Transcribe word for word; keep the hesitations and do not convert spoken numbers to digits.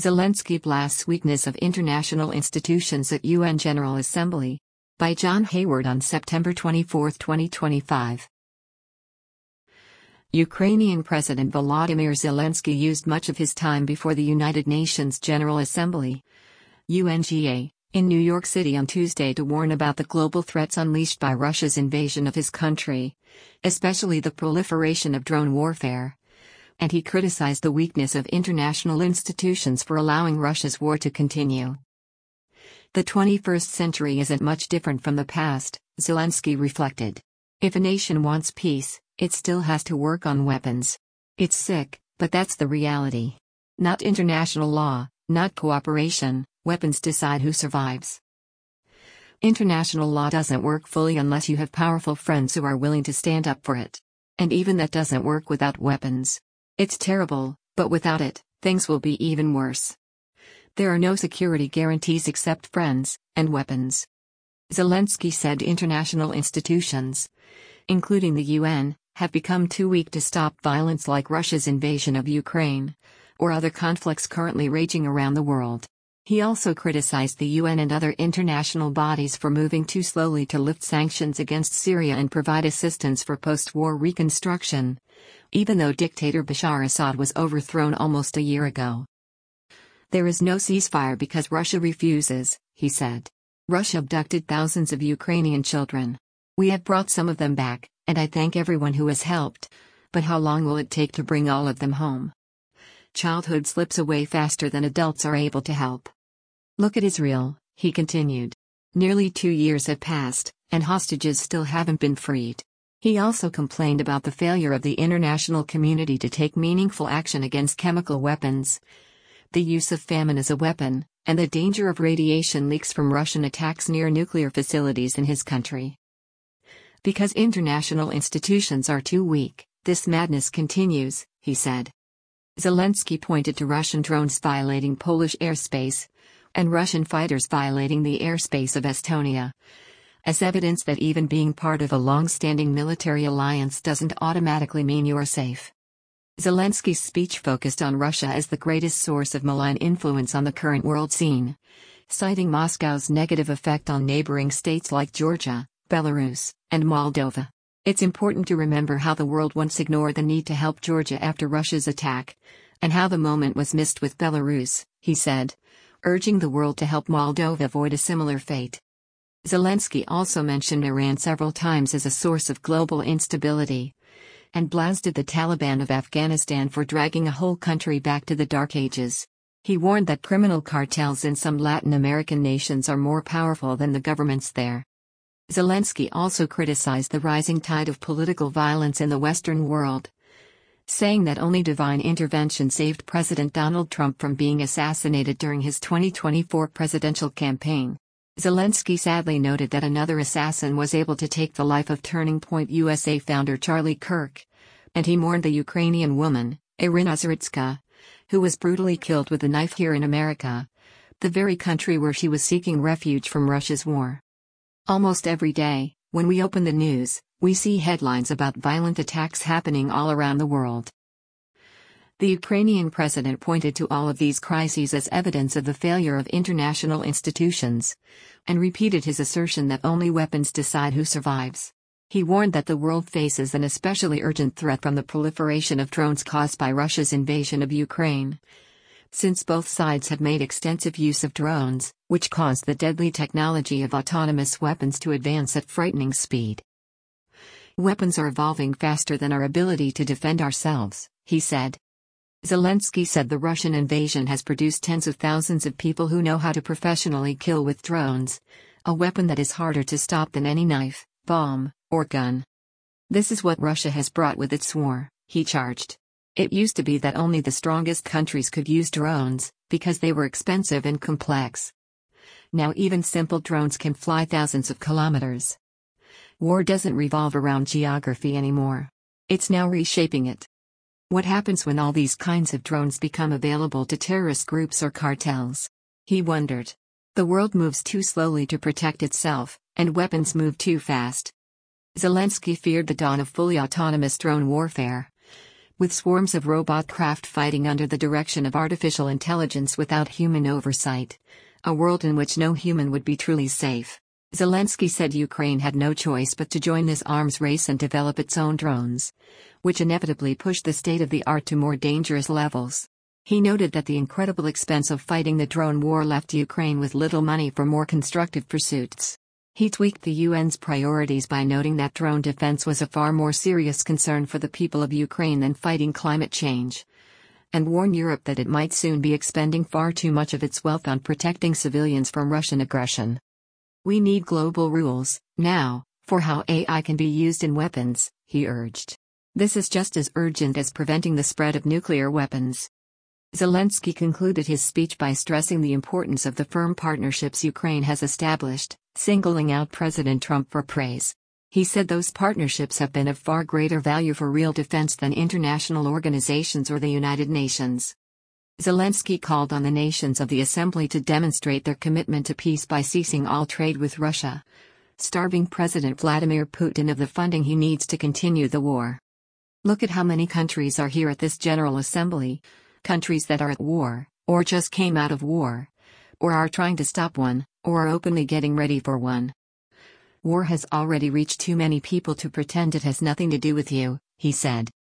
Zelensky blasts weakness of international institutions at U N General Assembly. By John Hayward on September twenty-fourth, twenty twenty-five. Ukrainian President Volodymyr Zelensky used much of his time before the United Nations General Assembly, U N G A, in New York City on Tuesday to warn about the global threats unleashed by Russia's invasion of his country, especially the proliferation of drone warfare. And he criticized the weakness of international institutions for allowing Russia's war to continue. The twenty-first century isn't much different from the past, Zelensky reflected. If a nation wants peace, it still has to work on weapons. It's sick, but that's the reality. Not international law, not cooperation, weapons decide who survives. International law doesn't work fully unless you have powerful friends who are willing to stand up for it. And even that doesn't work without weapons. It's terrible, but without it, things will be even worse. There are no security guarantees except friends and weapons. Zelensky said international institutions, including the U N, have become too weak to stop violence like Russia's invasion of Ukraine, or other conflicts currently raging around the world. He also criticized the U N and other international bodies for moving too slowly to lift sanctions against Syria and provide assistance for post-war reconstruction, even though dictator Bashar Assad was overthrown almost a year ago. There is no ceasefire because Russia refuses, he said. Russia abducted thousands of Ukrainian children. We have brought some of them back, and I thank everyone who has helped. But how long will it take to bring all of them home? Childhood slips away faster than adults are able to help. Look at Israel, he continued. Nearly two years have passed, and hostages still haven't been freed. He also complained about the failure of the international community to take meaningful action against chemical weapons, the use of famine as a weapon, and the danger of radiation leaks from Russian attacks near nuclear facilities in his country. Because international institutions are too weak, this madness continues, he said. Zelensky pointed to Russian drones violating Polish airspace, and Russian fighters violating the airspace of Estonia, as evidence that even being part of a long-standing military alliance doesn't automatically mean you are safe. Zelensky's speech focused on Russia as the greatest source of malign influence on the current world scene, citing Moscow's negative effect on neighboring states like Georgia, Belarus, and Moldova. It's important to remember how the world once ignored the need to help Georgia after Russia's attack, and how the moment was missed with Belarus, he said, urging the world to help Moldova avoid a similar fate. Zelensky also mentioned Iran several times as a source of global instability, and blasted the Taliban of Afghanistan for dragging a whole country back to the Dark Ages. He warned that criminal cartels in some Latin American nations are more powerful than the governments there. Zelensky also criticized the rising tide of political violence in the Western world, saying that only divine intervention saved President Donald Trump from being assassinated during his twenty twenty-four presidential campaign. Zelensky sadly noted that another assassin was able to take the life of Turning Point U S A founder Charlie Kirk, and he mourned the Ukrainian woman, Irina Zaritska, who was brutally killed with a knife here in America, the very country where she was seeking refuge from Russia's war. Almost every day, when we open the news, we see headlines about violent attacks happening all around the world. The Ukrainian president pointed to all of these crises as evidence of the failure of international institutions, and repeated his assertion that only weapons decide who survives. He warned that the world faces an especially urgent threat from the proliferation of drones caused by Russia's invasion of Ukraine, since both sides have made extensive use of drones, which caused the deadly technology of autonomous weapons to advance at frightening speed. Weapons are evolving faster than our ability to defend ourselves, he said. Zelensky said the Russian invasion has produced tens of thousands of people who know how to professionally kill with drones, a weapon that is harder to stop than any knife, bomb, or gun. This is what Russia has brought with its war, he charged. It used to be that only the strongest countries could use drones, because they were expensive and complex. Now even simple drones can fly thousands of kilometers. War doesn't revolve around geography anymore. It's now reshaping it. What happens when all these kinds of drones become available to terrorist groups or cartels? He wondered. The world moves too slowly to protect itself, and weapons move too fast. Zelensky feared the dawn of fully autonomous drone warfare, with swarms of robot craft fighting under the direction of artificial intelligence without human oversight. A world in which no human would be truly safe. Zelensky said Ukraine had no choice but to join this arms race and develop its own drones, which inevitably pushed the state-of-the-art to more dangerous levels. He noted that the incredible expense of fighting the drone war left Ukraine with little money for more constructive pursuits. He tweaked the U N's priorities by noting that drone defense was a far more serious concern for the people of Ukraine than fighting climate change, and warned Europe that it might soon be expending far too much of its wealth on protecting civilians from Russian aggression. We need global rules, now, for how A I can be used in weapons, he urged. This is just as urgent as preventing the spread of nuclear weapons. Zelensky concluded his speech by stressing the importance of the firm partnerships Ukraine has established, singling out President Trump for praise. He said those partnerships have been of far greater value for real defense than international organizations or the United Nations. Zelensky called on the nations of the Assembly to demonstrate their commitment to peace by ceasing all trade with Russia, starving President Vladimir Putin of the funding he needs to continue the war. Look at how many countries are here at this General Assembly, countries that are at war, or just came out of war, or are trying to stop one, or are openly getting ready for one. War has already reached too many people to pretend it has nothing to do with you, he said.